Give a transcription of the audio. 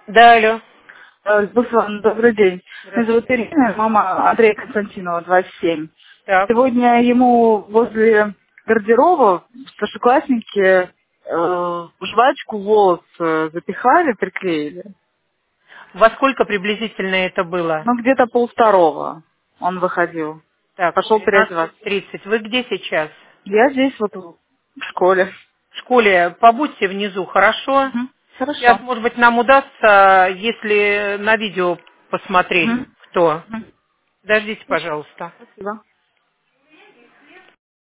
Да, алло. Руслан, добрый день. Меня зовут Здравствуйте. Ирина, мама Андрея Константинова, 27. Так. Сегодня ему возле гардероба старшеклассники жвачку в волос запихали, приклеили. Во сколько приблизительно это было? Ну, где-то полвторого он выходил. Так, Пошел переодеваться. 13:30. Вы где сейчас? Я здесь вот в школе. В школе. Побудьте внизу, хорошо? Мгм. Сейчас, Хорошо. может быть, нам удастся, если на видео посмотреть, Мгм. кто. Мгм. Подождите, Хорошо. пожалуйста. Спасибо.